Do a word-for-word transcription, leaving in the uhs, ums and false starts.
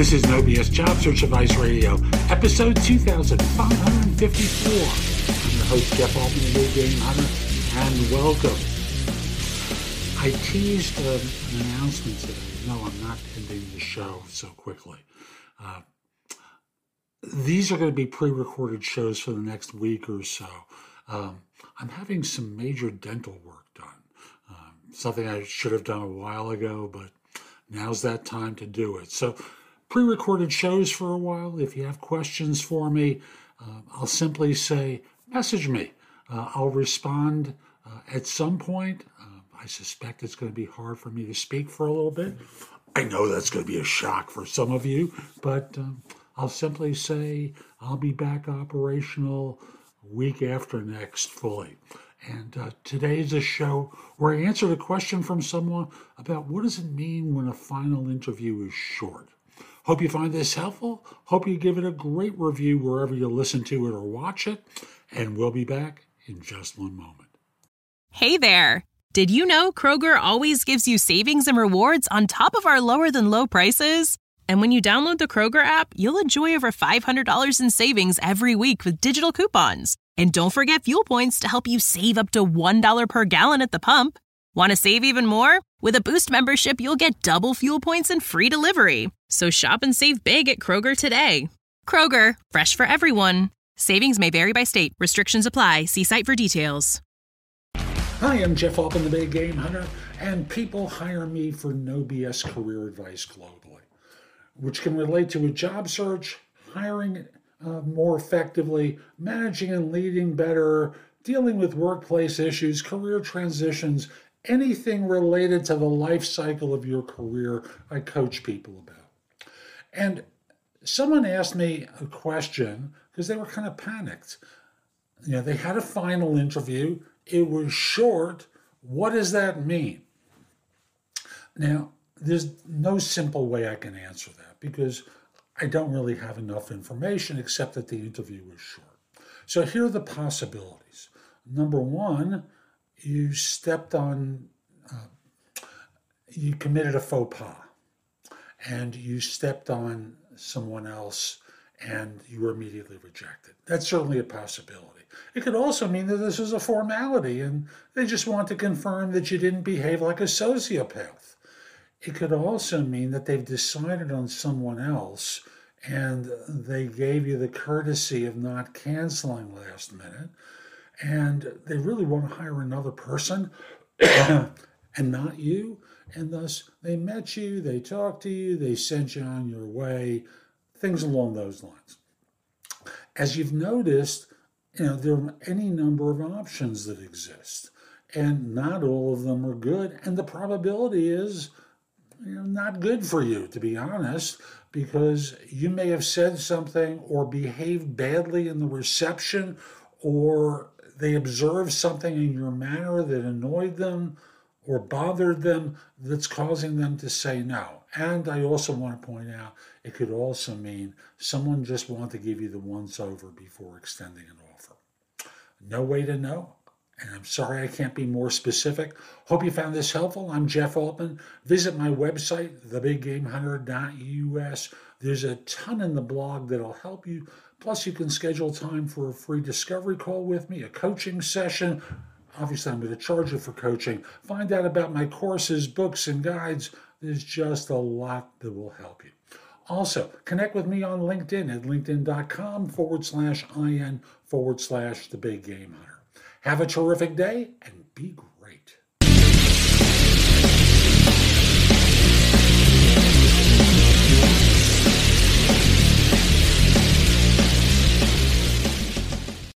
This is No B S Job Search Advice Radio, episode two thousand five hundred fifty-four. I'm your host, Jeff Altman, the Big Game Hunter, and welcome. I teased uh, an announcement today. No, I'm not ending the show so quickly. Uh, these are going to be pre-recorded shows for the next week or so. Um, I'm having some major dental work done. Um, something I should have done a while ago, but now's that time to do it. So pre-recorded shows for a while. If you have questions for me, uh, I'll simply say, message me. Uh, I'll respond uh, at some point. Uh, I suspect it's going to be hard for me to speak for a little bit. I know that's going to be a shock for some of you, but um, I'll simply say I'll be back operational week after next fully. And uh, today's a show where I answered a question from someone about what does it mean when a final interview is short. Hope you find this helpful. Hope you give it a great review wherever you listen to it or watch it. And we'll be back in just one moment. Hey there. Did you know Kroger always gives you savings and rewards on top of our lower than low prices? And when you download the Kroger app, you'll enjoy over five hundred dollars in savings every week with digital coupons. And don't forget fuel points to help you save up to one dollar per gallon at the pump. Want to save even more? With a Boost membership, you'll get double fuel points and free delivery. So shop and save big at Kroger today. Kroger, fresh for everyone. Savings may vary by state. Restrictions apply. See site for details. Hi, I'm Jeff Altman, the Big Game Hunter, and people hire me for no B S career advice globally, which can relate to a job search, hiring uh, more effectively, managing and leading better, dealing with workplace issues, career transitions, anything related to the life cycle of your career, I coach people about. And someone asked me a question because they were kind of panicked. You know, they had a final interview. It was short. What does that mean? Now, there's no simple way I can answer that because I don't really have enough information except that the interview was short. So here are the possibilities. Number one, you stepped on, uh, you committed a faux pas and you stepped on someone else and you were immediately rejected. That's certainly a possibility. It could also mean that this is a formality and they just want to confirm that you didn't behave like a sociopath. It could also mean that they've decided on someone else and they gave you the courtesy of not canceling last minute and they really want to hire another person and not you. And thus they met you, they talked to you, they sent you on your way, things along those lines. As you've noticed, you know, there are any number of options that exist, and not all of them are good. And the probability is, you know, not good for you, to be honest, because you may have said something or behaved badly in the reception, or they observed something in your manner that annoyed them or bothered them that's causing them to say no. And I also want to point out, it could also mean someone just wanted to give you the once over before extending an offer. No way to know. And I'm sorry I can't be more specific. Hope you found this helpful. I'm Jeff Altman. Visit my website, the big game hunter dot U S. There's a ton in the blog that'll help you. Plus, you can schedule time for a free discovery call with me, a coaching session. Obviously, I'm going to charge you for coaching. Find out about my courses, books, and guides. There's just a lot that will help you. Also, connect with me on LinkedIn at linkedin.com forward slash IN forward slash the big game hunter. Have a terrific day and be great.